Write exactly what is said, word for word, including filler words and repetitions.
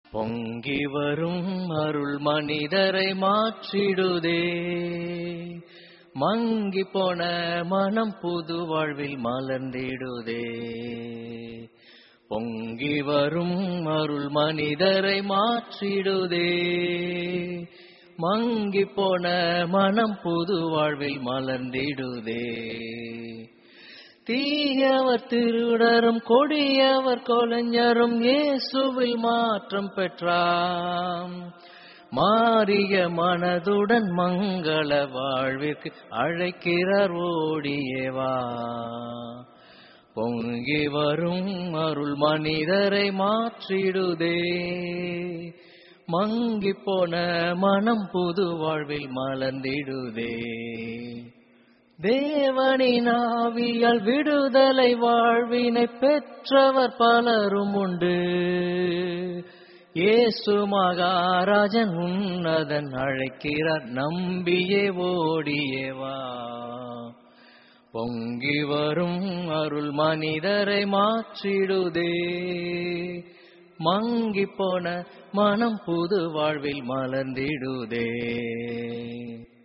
பொங்கி வரும் அருள் மனிதரை மாற்றிடுதே. மங்கி போன மனம் புது வாழ்வில் மலர்ந்திடுதே. பொங்கி வரும் அருள் மனிதரை மாற்றிடுதே. மங்கி போன மனம் புது வாழ்வில் மலர்ந்திடுதே. தீயவர் திருடரும் கொடியவர் கொலைஞரும் இயேசுவில் மாற்றம் பெற்றாம். மாறிய மனதுடன் மங்கள வாழ்விற்கு அழைக்கிறார் ஓடியேவா. பொங்கி வரும் அருள் மனிதரை மாற்றிடுதே. மங்கி போன மனம் புது வாழ்வில் மலர்ந்திடுதே. தேவனின் ஆவியால் விடுதலை வாழ்வினை பெற்றவர் பலரும் உண்டு. இயேசு மகாராஜன் உன்னதன் அழைக்கிறார், நம்பியே ஓடியேவா. பொங்கி வரும் அருள் மனிதரை மாற்றிடுதே. மங்கி போன மனம் புது வாழ்வில் மலர்ந்திடுதே.